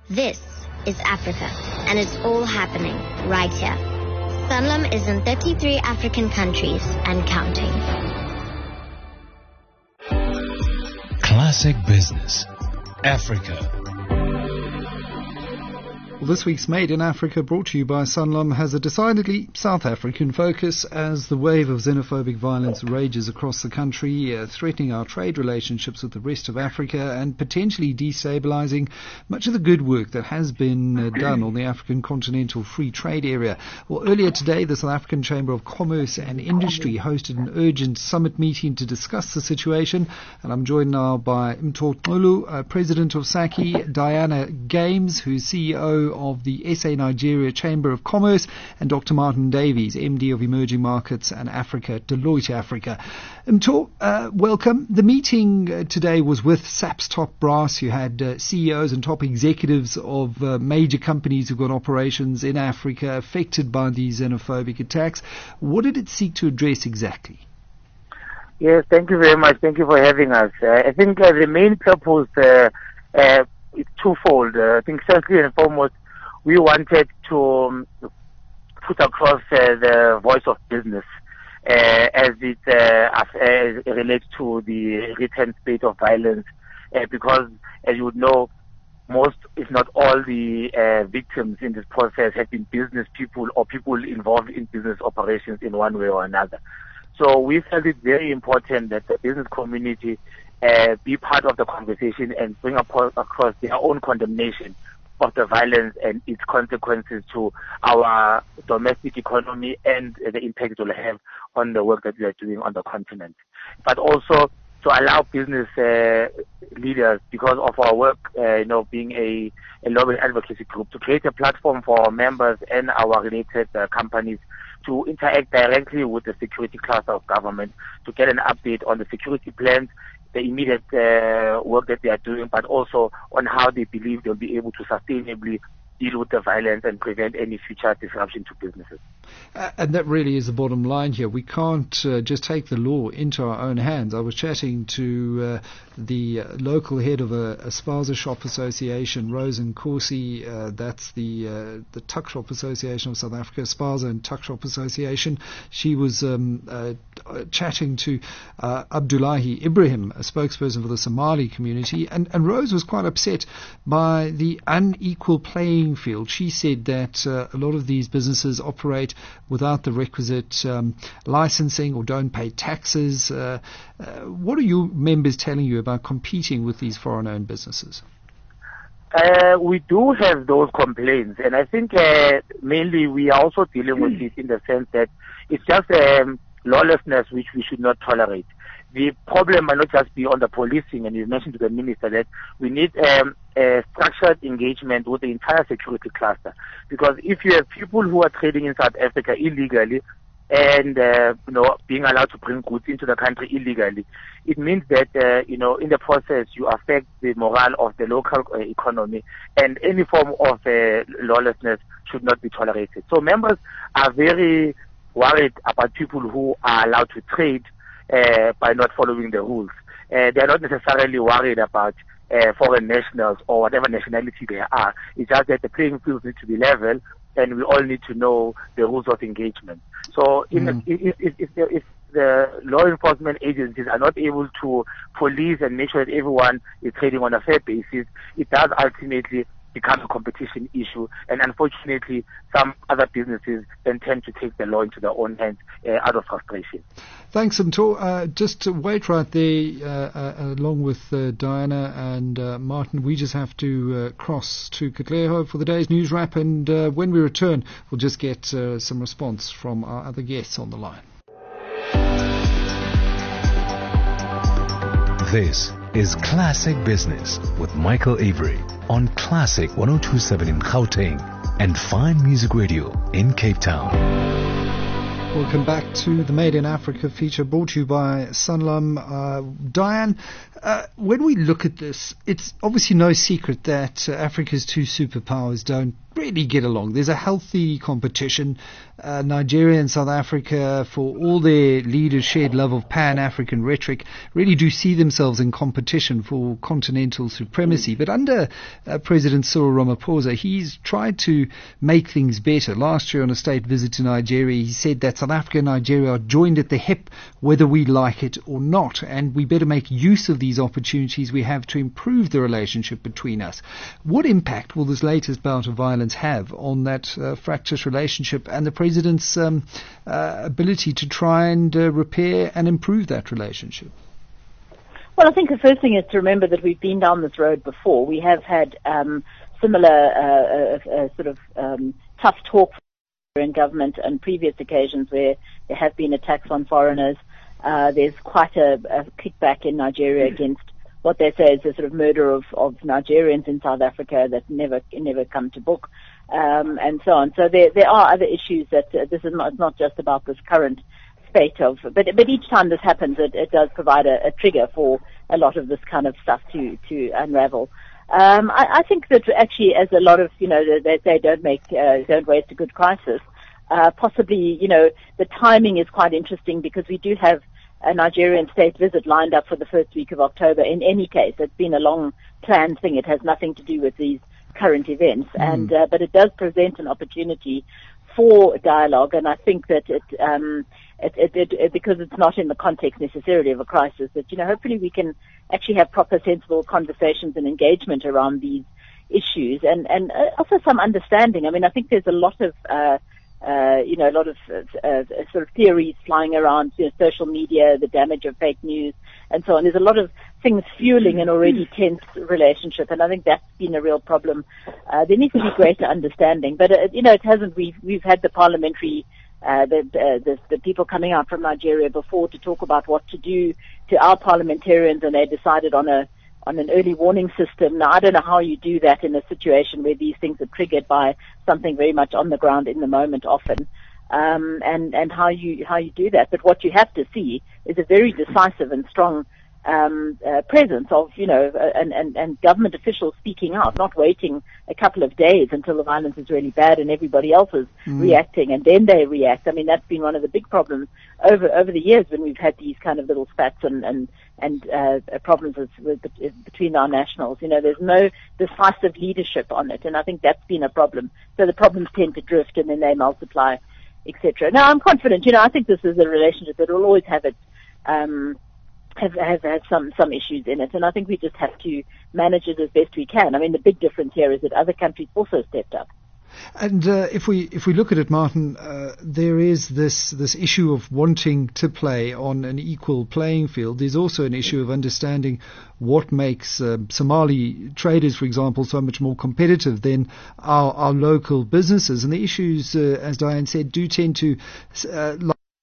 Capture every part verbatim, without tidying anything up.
This is Africa, and it's all happening right here. Sanlam is in thirty-three African countries and counting. Classic Business, Africa. Well, this week's Made in Africa, brought to you by Sanlam, has a decidedly South African focus as the wave of xenophobic violence rages across the country, uh, threatening our trade relationships with the rest of Africa and potentially destabilizing much of the good work that has been uh, done on the African Continental Free Trade Area. Well, earlier today, the South African Chamber of Commerce and Industry hosted an urgent summit meeting to discuss the situation, and I'm joined now by Mto Xulu, uh, President of SACCI, Diana Games, who's C E O of the S A Nigeria Chamber of Commerce, and Doctor Martin Davies, M D of Emerging Markets and Africa, Deloitte Africa. Mto, uh, welcome. The meeting uh, today was with SAP's top brass. You had uh, C E Os and top executives of uh, major companies who've got operations in Africa affected by these xenophobic attacks. What did it seek to address exactly? Yes, thank you very much. Thank you for having us. Uh, I think uh, the main purpose uh, uh, is twofold. Uh, I think firstly and foremost, we wanted to um, put across uh, the voice of business uh, as it uh, as, uh, relates to the recent spate of violence, uh, because, as you would know, most, if not all, the uh, victims in this process have been business people or people involved in business operations in one way or another. So we felt it very important that the business community uh, be part of the conversation and bring up across their own condemnation of the violence and its consequences to our domestic economy and the impact it will have on the work that we are doing on the continent. But also to allow business uh, leaders, because of our work, uh, you know, being a, a lobby advocacy group, to create a platform for our members and our related uh, companies to interact directly with the security cluster of government to get an update on the security plans, the immediate uh, work that they are doing, but also on how they believe they'll be able to sustainably deal with the violence and prevent any future disruption to businesses. Uh, and that really is the bottom line here. We can't uh, just take the law into our own hands. I was chatting to uh, the uh, local head of a, a Spaza Shop Association, Rose Nkosi. Uh, that's the uh, the Tuck Shop Association of South Africa, Spaza and Tuck Shop Association. She was um, uh, chatting to uh, Abdullahi Ibrahim, a spokesperson for the Somali community, and, and Rose was quite upset by the unequal playing field. She said that uh, a lot of these businesses operate without the requisite um, licensing or don't pay taxes. Uh, uh, what are your members telling you about competing with these foreign-owned businesses? Uh, we do have those complaints, and I think uh, mainly we are also dealing with it in the sense that it's just um, lawlessness which we should not tolerate. The problem might not just be on the policing, and you mentioned to the minister that we need um, a structured engagement with the entire security cluster. Because if you have people who are trading in South Africa illegally and uh, you know being allowed to bring goods into the country illegally, it means that uh, you know in the process you affect the morale of the local uh, economy, and any form of uh, lawlessness should not be tolerated. So members are very worried about people who are allowed to trade Uh, by not following the rules. Uh, they are not necessarily worried about uh, foreign nationals or whatever nationality they are. It's just that the playing field needs to be level, and we all need to know the rules of engagement. So in mm. the, if, if, if, the, if the law enforcement agencies are not able to police and make sure that everyone is trading on a fair basis, it does ultimately become a competition issue, and unfortunately some other businesses then tend to take the law into their own hands uh, out of frustration. Thanks, Mto. Uh, just to wait right there, uh, uh, along with uh, Diana and uh, Martin, we just have to uh, cross to Katlehong for the day's news wrap, and uh, when we return, we'll just get uh, some response from our other guests on the line. This is Classic Business with Michael Avery on Classic one oh two point seven in Gauteng and Fine Music Radio in Cape Town. Welcome back to the Made in Africa feature brought to you by Sanlam. Uh, Diane, uh, when we look at this, it's obviously no secret that uh, Africa's two superpowers don't really really get along. There's a healthy competition. Uh, Nigeria and South Africa, for all their leaders' shared love of Pan-African rhetoric, really do see themselves in competition for continental supremacy. But under uh, President Cyril Ramaphosa, he's tried to make things better. Last year on a state visit to Nigeria, he said that South Africa and Nigeria are joined at the hip, whether we like it or not, and we better make use of these opportunities we have to improve the relationship between us. What impact will this latest bout of violence have on that uh, fractious relationship and the President's um, uh, ability to try and uh, repair and improve that relationship? Well, I think the first thing is to remember that we've been down this road before. We have had um, similar uh, uh, uh, sort of um, tough talk in government on previous occasions where there have been attacks on foreigners. Uh, there's quite a, a kickback in Nigeria against what they say is the sort of murder of, of Nigerians in South Africa that never never come to book, um, and so on. So there there are other issues that uh, this is not it's not just about this current spate of, but but each time this happens, it, it does provide a, a trigger for a lot of this kind of stuff to to unravel. Um, I, I think that actually, as a lot of you know they say, don't make uh, don't waste a good crisis. Uh, possibly, you know, the timing is quite interesting because we do have a Nigerian state visit lined up for the first week of October. In any case, it's been a long planned thing. It has nothing to do with these current events, mm. and uh, but it does present an opportunity for dialogue. And I think that it, um, it, it, it, it because it's not in the context necessarily of a crisis, that you know, hopefully we can actually have proper, sensible conversations and engagement around these issues, and and also some understanding. I mean, I think there's a lot of uh, Uh, you know, a lot of uh, uh, sort of theories flying around, you know, social media, the damage of fake news, and so on. There's a lot of things fueling an already tense relationship, and I think that's been a real problem. Uh, there needs to be greater understanding, but uh, you know, it hasn't. We've we've had the parliamentary, uh, the, uh, the the people coming out from Nigeria before to talk about what to do to our parliamentarians, and they decided on a on an early warning system. Now, I don't know how you do that in a situation where these things are triggered by something very much on the ground in the moment often, um, and, and how you how you do that. But what you have to see is a very decisive and strong um, uh, presence of, you know, uh, and, and, and government officials speaking out, not waiting a couple of days until the violence is really bad and everybody else is mm. reacting, and then they react. I mean, that's been one of the big problems over over the years when we've had these kind of little spats and, and and uh, problems with, with, between our nationals. You know, there's no decisive leadership on it, and I think that's been a problem. So the problems tend to drift and then they multiply, et cetera. Now, I'm confident. You know, I think this is a relationship that will always have its um, have have had some some issues in it, and I think we just have to manage it as best we can. I mean, the big difference here is that other countries also stepped up. And uh, if we if we look at it, Martin, uh, there is this this issue of wanting to play on an equal playing field. There's also an issue of understanding what makes uh, Somali traders, for example, so much more competitive than our, our local businesses. And the issues, uh, as Diane said, do tend to uh,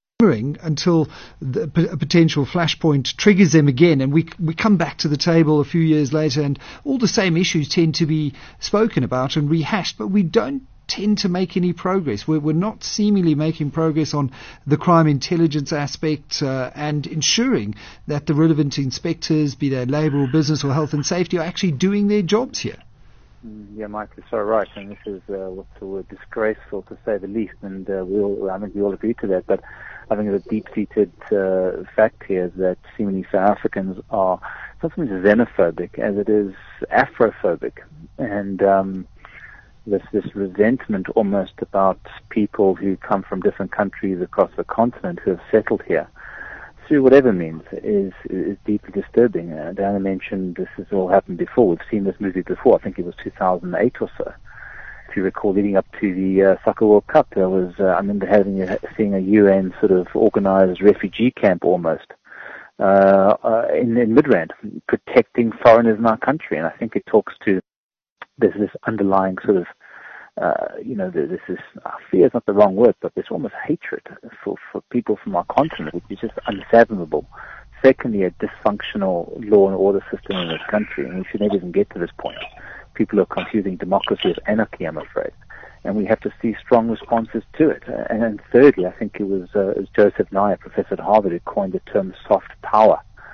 until the, a potential flashpoint triggers them again, and we we come back to the table a few years later, and all the same issues tend to be spoken about and rehashed, but we don't tend to make any progress. We're, we're not seemingly making progress on the crime intelligence aspect uh, and ensuring that the relevant inspectors, be they labour or business or health and safety, are actually doing their jobs here. Yeah, Mike is so right, and this is uh, what's the word, disgraceful to say the least, and uh, we all, I think we all agree to that. But I think the deep-seated uh, fact here is that seemingly South Africans are sometimes xenophobic as it is Afrophobic, and um, this this resentment almost about people who come from different countries across the continent who have settled here through whatever means is is deeply disturbing. Uh, Diana mentioned this has all happened before. We've seen this movie before. I think it was two thousand eight or so. If you recall, leading up to the uh, Soccer World Cup, there was uh, I remember having a, seeing a U N sort of organized refugee camp almost uh, uh, in, in Midrand, protecting foreigners in our country. And I think it talks to there's this underlying sort of Uh, you know, this is, fear is not the wrong word, but there's almost hatred for, for people from our continent, which is just unfathomable. Secondly, a dysfunctional law and order system in this country, and we should never even get to this point. People are confusing democracy with anarchy, I'm afraid. And we have to see strong responses to it. And then thirdly, I think it was, uh, it was Joseph Nye, a professor at Harvard, who coined the term soft power.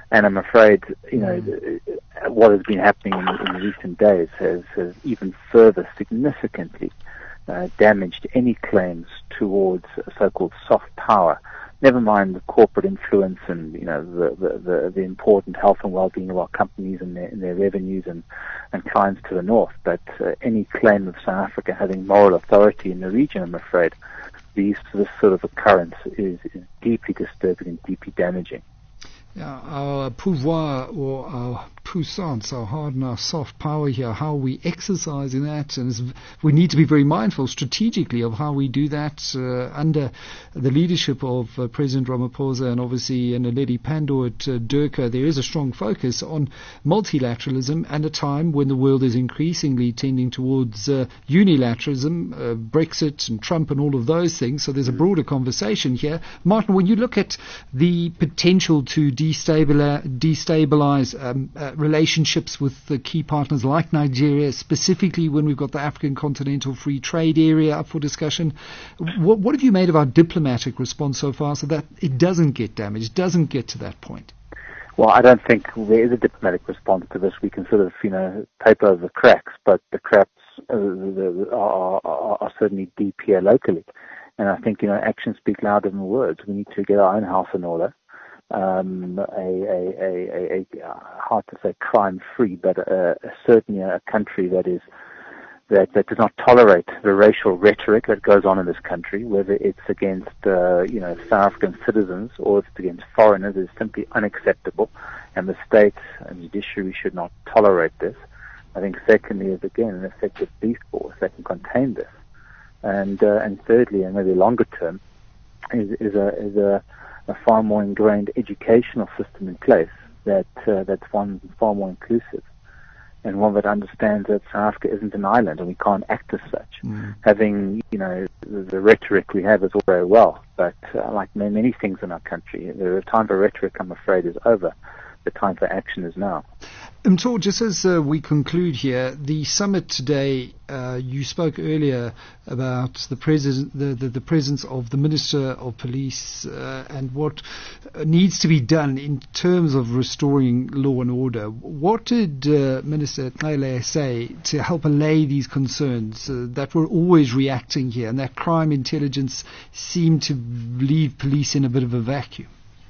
And I'm afraid, you know, what has been happening in, in recent days has, has even further significantly uh, damaged any claims towards so-called soft power. Never mind the corporate influence and, you know, the, the, the, the important health and well-being of our companies and their, and their revenues and, and clients to the north. But uh, any claim of South Africa having moral authority in the region, I'm afraid, these, this sort of occurrence is, is deeply disturbing and deeply damaging. Yeah, our pouvoir or our puissance, our hard and our soft power here, how we exercising that, and it's, we need to be very mindful strategically of how we do that uh, under the leadership of uh, President Ramaphosa and obviously Naledi Pandor at uh, Durka. There is a strong focus on multilateralism and a time when the world is increasingly tending towards uh, unilateralism, uh, Brexit and Trump and all of those things. So there's a broader conversation here. Martin, when you look at the potential to destabilize, destabilize um, uh, relationships with the key partners like Nigeria, specifically when we've got the African Continental Free Trade Area up for discussion. What, what have you made of our diplomatic response so far so that it doesn't get damaged, doesn't get to that point? Well, I don't think there is a diplomatic response to this. We can sort of, you know, paper over the cracks, but the cracks uh, are, are, are certainly deep here locally. And I think, you know, actions speak louder than words. We need to get our own house in order. Um, a, a, a, a, a hard to say crime-free, but a, a, certainly a country that is that, that does not tolerate the racial rhetoric that goes on in this country, whether it's against uh, you know South African citizens or if it's against foreigners, is simply unacceptable, and the state and judiciary should not tolerate this. I think secondly is again an effective police force that can contain this, and uh, and thirdly, and maybe longer term, is, is a is a a far more ingrained educational system in place that uh, that's one far more inclusive and one that understands that South Africa isn't an island and we can't act as such. Mm. Having, you know, the, the rhetoric we have is all very well, but uh, like many, many things in our country, the time for rhetoric, I'm afraid, is over. The time for action is now. Mtor, just as uh, we conclude here, the summit today, uh, you spoke earlier about the, president, the, the, the presence of the Minister of Police uh, and what needs to be done in terms of restoring law and order. What did uh, Minister Nqele say to help allay these concerns uh, that we're always reacting here and that crime intelligence seemed to leave police in a bit of a vacuum?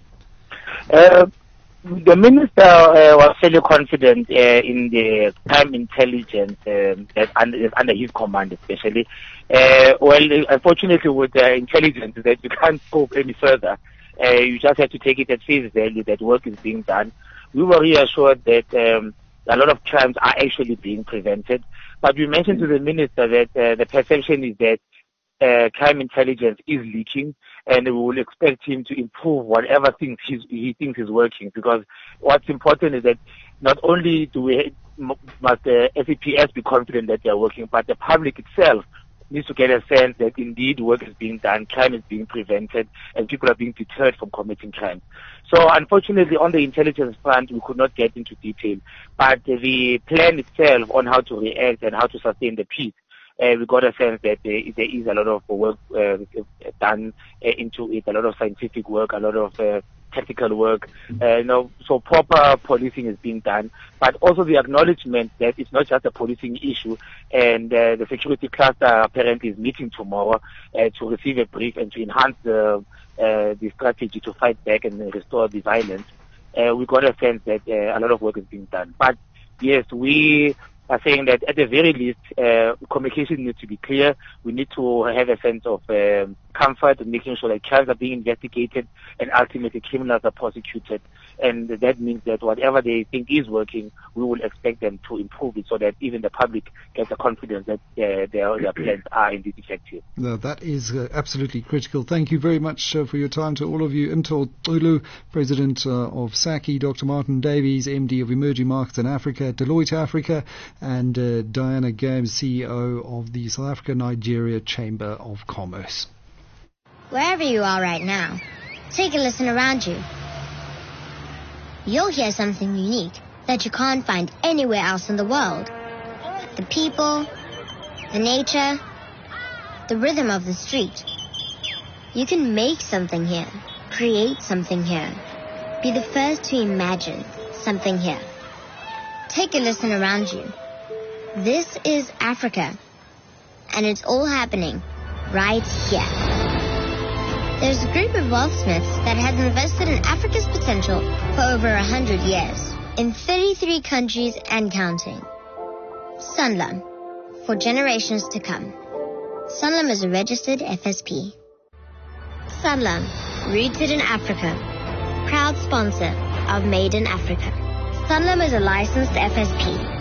Uh, The minister uh, was fairly confident uh, in the crime intelligence um, that under, under his command, especially. Uh, well, unfortunately, with uh, intelligence, that you can't scope any further. Uh, you just have to take it at face value that work is being done. We were reassured that um, a lot of crimes are actually being prevented. But we mentioned to the minister that uh, the perception is that Uh, crime intelligence is leaking, and we will expect him to improve whatever things he's, he thinks is working. Because what's important is that not only do we must the S A P S be confident that they are working, but the public itself needs to get a sense that indeed work is being done, crime is being prevented, and people are being deterred from committing crime. So unfortunately, on the intelligence front, we could not get into detail, but the plan itself on how to react and how to sustain the peace, Uh, we got a sense that there, there is a lot of work uh, done uh, into it, a lot of scientific work, a lot of uh, tactical work. Uh, you know, so proper policing is being done, but also the acknowledgement that it's not just a policing issue, and uh, the security cluster apparently is meeting tomorrow uh, to receive a brief and to enhance the, uh, the strategy to fight back and restore the violence. Uh, we got a sense that uh, a lot of work is being done. But yes, we are saying that at the very least, uh, communication needs to be clear. We need to have a sense of um, comfort in making sure that crimes are being investigated and ultimately criminals are prosecuted. And that means that whatever they think is working, we will expect them to improve it so that even the public gets the confidence that uh, their, their plans are indeed effective. No, that is uh, absolutely critical. Thank you very much uh, for your time to all of you. Mtor Xulu, President uh, of SACCI, Doctor Martin Davies, M D of Emerging Markets in Africa, Deloitte Africa, and uh, Diana Gams, C E O of the South Africa-Nigeria Chamber of Commerce. Wherever you are right now, take a listen around you. You'll hear something unique that you can't find anywhere else in the world. The people, the nature, the rhythm of the street. You can make something here, create something here. Be the first to imagine something here. Take a listen around you. This is Africa, and it's all happening right here. There's a group of wealthsmiths that has invested in Africa's potential for over a hundred years in thirty-three countries and counting. Sanlam, for generations to come. Sanlam is a registered F S P. Sanlam, rooted in Africa. Proud sponsor of Made in Africa. Sanlam is a licensed F S P.